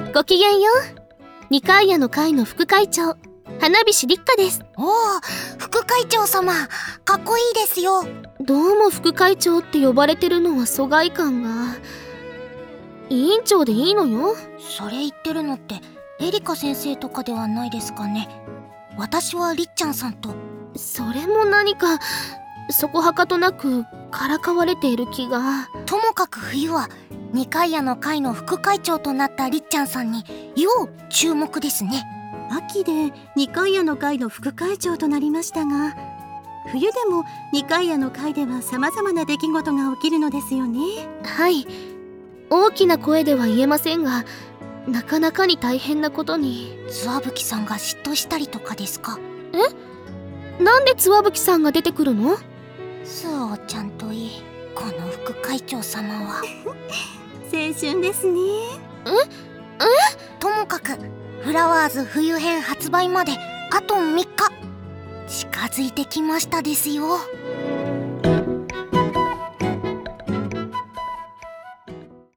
ごきげんよう。二階屋の会の副会長、花菱立花です。 おお、副会長様、かっこいいですよ。 どうも副会長って呼ばれてるのは疎外感が。委員長でいいのよ。 それ言ってるのってエリカ先生とかではないですかね。私はりっちゃんさんと。 それも何かそこはかとなくからかわれている気が。 ともかく冬は二階屋の会の副会長となったりっちゃんさんに要注目ですね。 秋で二階屋の会の副会長となりましたが、冬でも二階屋の会では様々な出来事が起きるのですよね。 はい、大きな声では言えませんが、なかなかに大変なことに。 つわぶきさんが嫉妬したりとかですか？ なんでつわぶきさんが出てくるの？ スオちゃんといい、この副会長様は青春ですね。 ともかくフラワーズ冬編発売まであと3日近づいてきましたですよ。